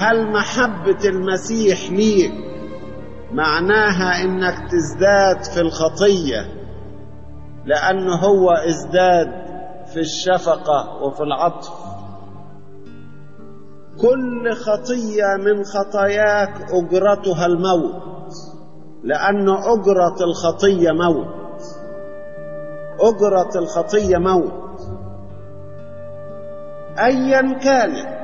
هل محبة المسيح ليك معناها انك تزداد في الخطية لأنه هو ازداد في الشفقة وفي العطف؟ كل خطية من خطاياك أجرتها الموت، لأن أجرة الخطية موت. أجرة الخطية موت أيا كانت.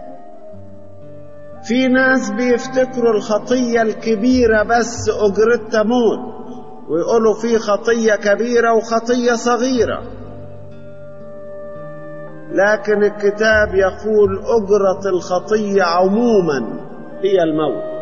في ناس بيفتكروا الخطية الكبيرة بس أجرتها موت، ويقولوا في خطية كبيرة وخطية صغيرة، لكن الكتاب يقول أجرة الخطية عموما هي الموت.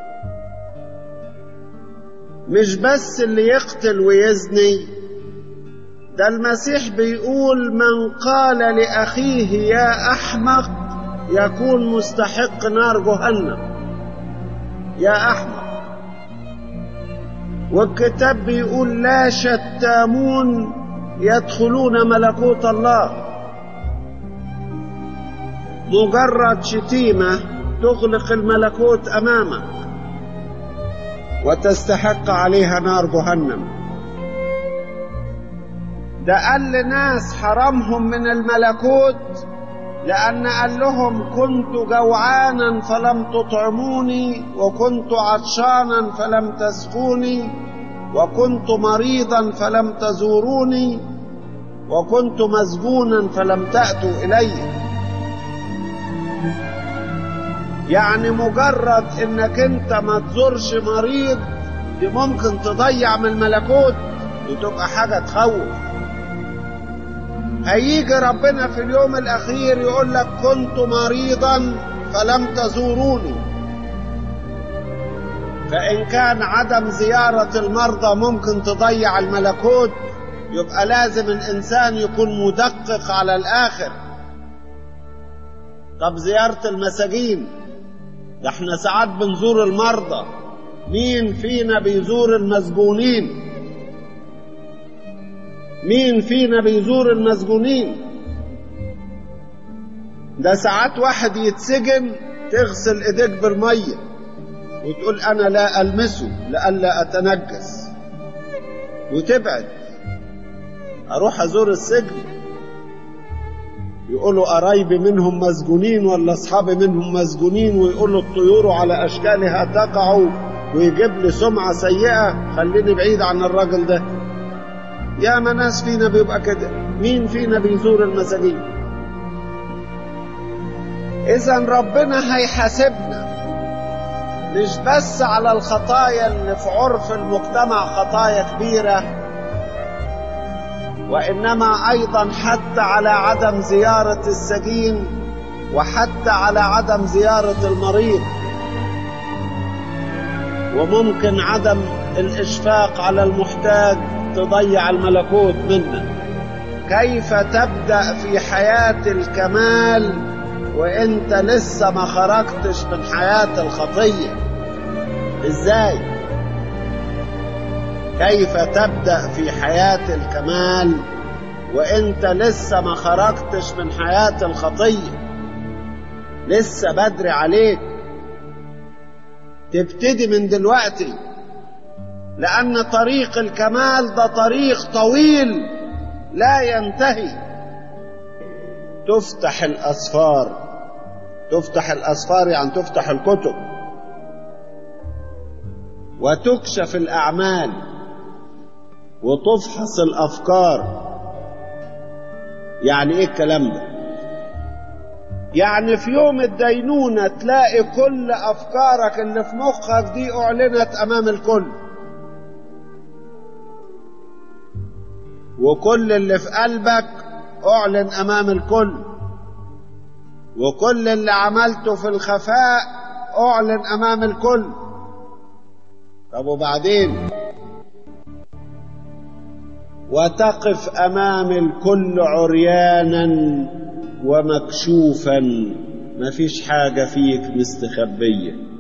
مش بس اللي يقتل ويزني، ده المسيح بيقول من قال لأخيه يا أحمق يكون مستحق نار جهنم. يا أحمق. والكتاب بيقول لا شتامون يدخلون ملكوت الله. مجرد شتيمة تغلق الملكوت أمامك وتستحق عليها نار جهنم. ده قال لناس حرمهم من الملكوت لأن قال لهم كنت جوعانا فلم تطعموني، وكنت عطشانا فلم تسقوني، وكنت مريضا فلم تزوروني، وكنت مسجونا فلم تأتوا إلي. يعني مجرد انك انت ما تزورش مريض دي ممكن تضيع من الملكوت، دي تبقى حاجة تخوف. هيجي ربنا في اليوم الأخير يقول لك كنت مريضا فلم تزوروني. فإن كان عدم زيارة المرضى ممكن تضيع الملكوت، يبقى لازم الإنسان يكون مدقق على الآخر. طب زيارة المساجين، ده احنا ساعات بنزور المرضى. مين فينا بيزور المسجونين؟ مين فينا بيزور المسجونين؟ ده ساعات واحد يتسجن تغسل ايديك بالمية وتقول انا لا المسه لألا اتنجس، وتبعد. اروح ازور السجن يقولوا قرايبي منهم مسجونين ولا اصحابي منهم مسجونين، ويقولوا الطيور على اشكالها تقع، ويجيب لي سمعة سيئة. خليني بعيد عن الراجل ده. يا ما ناس فينا بيبقى كده. مين فينا بيزور المساجين؟ اذا ربنا هيحاسبنا مش بس على الخطايا اللي في عرف المجتمع خطايا كبيرة، وإنما أيضا حتى على عدم زيارة السجين، وحتى على عدم زيارة المريض، وممكن عدم الإشفاق على المحتاج تضيع الملكوت منا. كيف تبدأ في حياة الكمال وإنت لسه ما خرجتش من حياة الخطية؟ إزاي؟ كيف تبدأ في حياة الكمال وإنت لسه ما خرجتش من حياة الخطية؟ لسه بدري عليك. تبتدي من دلوقتي، لأن طريق الكمال ده طريق طويل لا ينتهي. تفتح الأسفار. تفتح الأسفار يعني تفتح الكتب، وتكشف الأعمال، وتفحص الأفكار. يعني إيه الكلام ده؟ يعني في يوم الدينونة تلاقي كل أفكارك اللي في مخك دي أعلنت أمام الكل، وكل اللي في قلبك أعلن أمام الكل، وكل اللي عملته في الخفاء أعلن أمام الكل. طب وبعدين؟ وتقف أمام الكل عريانا ومكشوفا، مفيش حاجة فيك مستخبية.